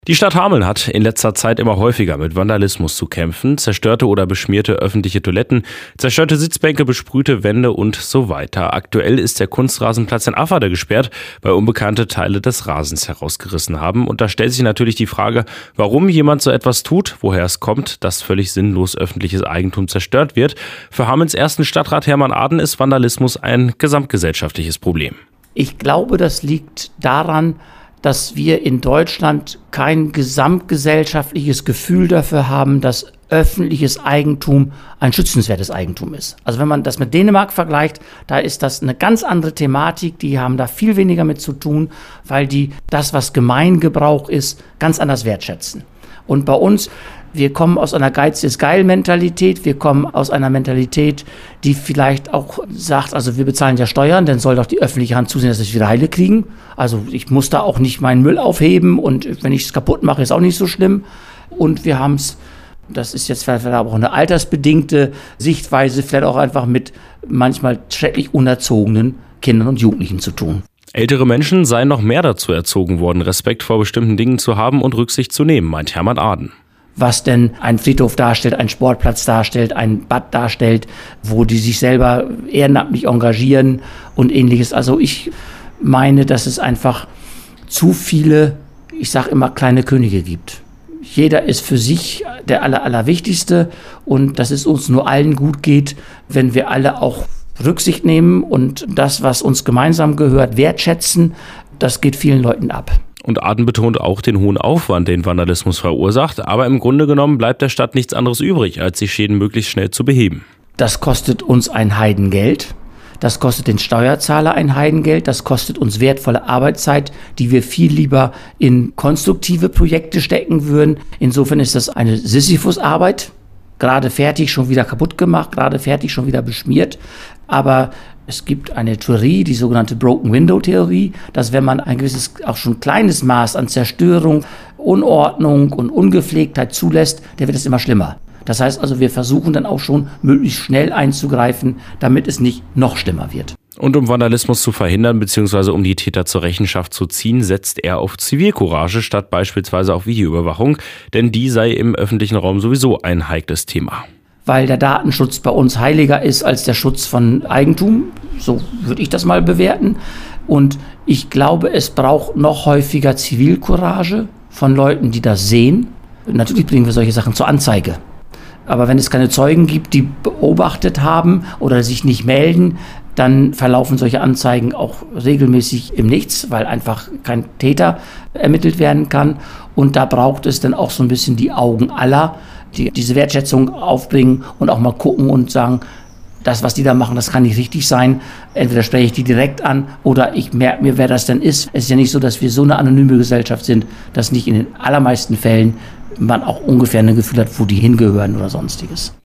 Die Stadt Hameln hat in letzter Zeit immer häufiger mit Vandalismus zu kämpfen. Zerstörte oder beschmierte öffentliche Toiletten, zerstörte Sitzbänke, besprühte Wände und so weiter. Aktuell ist der Kunstrasenplatz in Afferde gesperrt, weil Unbekannte Teile des Rasens herausgerissen haben. Und da stellt sich natürlich die Frage, warum jemand so etwas tut, woher es kommt, dass völlig sinnlos öffentliches Eigentum zerstört wird. Für Hamelns ersten Stadtrat Hermann Aden ist Vandalismus ein gesamtgesellschaftliches Problem. Ich glaube, das liegt daran, dass wir in Deutschland kein gesamtgesellschaftliches Gefühl dafür haben, dass öffentliches Eigentum ein schützenswertes Eigentum ist. Also wenn man das mit Dänemark vergleicht, da ist das eine ganz andere Thematik. Die haben da viel weniger mit zu tun, weil die das, was Gemeingebrauch ist, ganz anders wertschätzen. Und bei uns, wir kommen aus einer Geiz-ist-geil-Mentalität. Wir kommen aus einer Mentalität, die vielleicht auch sagt, also wir bezahlen ja Steuern, dann soll doch die öffentliche Hand zusehen, dass wir es wieder heile kriegen. Also ich muss da auch nicht meinen Müll aufheben und wenn ich es kaputt mache, ist auch nicht so schlimm. Und wir haben es, das ist jetzt vielleicht aber auch eine altersbedingte Sichtweise, vielleicht auch einfach mit manchmal schrecklich unerzogenen Kindern und Jugendlichen zu tun. Ältere Menschen seien noch mehr dazu erzogen worden, Respekt vor bestimmten Dingen zu haben und Rücksicht zu nehmen, meint Hermann Aden. Was denn ein Friedhof darstellt, ein Sportplatz darstellt, ein Bad darstellt, wo die sich selber ehrenamtlich engagieren und ähnliches. Also ich meine, dass es einfach zu viele, ich sage immer, kleine Könige gibt. Jeder ist für sich der Allerwichtigste und dass es uns nur allen gut geht, wenn wir alle auch Rücksicht nehmen und das, was uns gemeinsam gehört, wertschätzen. Das geht vielen Leuten ab. Und Aden betont auch den hohen Aufwand, den Vandalismus verursacht. Aber im Grunde genommen bleibt der Stadt nichts anderes übrig, als die Schäden möglichst schnell zu beheben. Das kostet uns ein Heidengeld. Das kostet den Steuerzahler ein Heidengeld. Das kostet uns wertvolle Arbeitszeit, die wir viel lieber in konstruktive Projekte stecken würden. Insofern ist das eine Sisyphus-Arbeit. Gerade fertig, schon wieder kaputt gemacht, gerade fertig, schon wieder beschmiert. Aber es gibt eine Theorie, die sogenannte Broken Window Theorie, dass wenn man ein gewisses, auch schon kleines Maß an Zerstörung, Unordnung und Ungepflegtheit zulässt, dann wird es immer schlimmer. Das heißt also, wir versuchen dann auch schon möglichst schnell einzugreifen, damit es nicht noch schlimmer wird. Und um Vandalismus zu verhindern bzw. um die Täter zur Rechenschaft zu ziehen, setzt er auf Zivilcourage statt beispielsweise auf Videoüberwachung, denn die sei im öffentlichen Raum sowieso ein heikles Thema. Weil der Datenschutz bei uns heiliger ist als der Schutz von Eigentum, so würde ich das mal bewerten. Und ich glaube, es braucht noch häufiger Zivilcourage von Leuten, die das sehen. Natürlich bringen wir solche Sachen zur Anzeige. Aber wenn es keine Zeugen gibt, die beobachtet haben oder sich nicht melden, dann verlaufen solche Anzeigen auch regelmäßig im Nichts, weil einfach kein Täter ermittelt werden kann. Und da braucht es dann auch so ein bisschen die Augen aller, die diese Wertschätzung aufbringen und auch mal gucken und sagen, das, was die da machen, das kann nicht richtig sein. Entweder spreche ich die direkt an oder ich merke mir, wer das denn ist. Es ist ja nicht so, dass wir so eine anonyme Gesellschaft sind, dass nicht in den allermeisten Fällen man auch ungefähr ein Gefühl hat, wo die hingehören oder sonstiges.